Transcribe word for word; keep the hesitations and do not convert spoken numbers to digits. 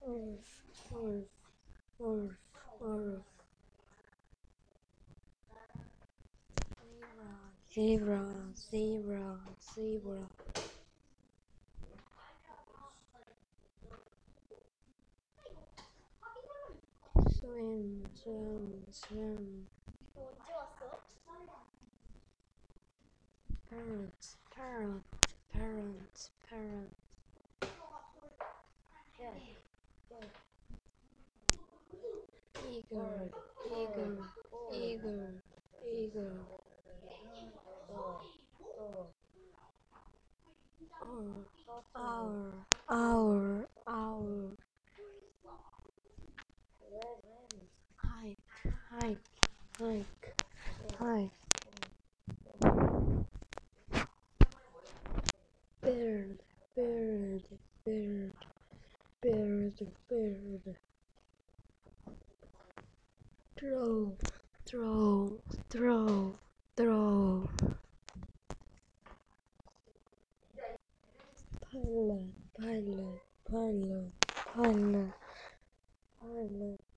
Wolf, wolf, wolf, wolf. Zebra, zebra, zebra. Swim, swim, swim. Parrot, parrot, parrot, parrot. Eagle, eagle, eagle, eagle. Owl, owl, owl. Hike, hike, hike, hike. Bird, bird, bird, bird, bird. Throw, throw, throw, throw. Pilot, pilot, pilot, pilot, pilot.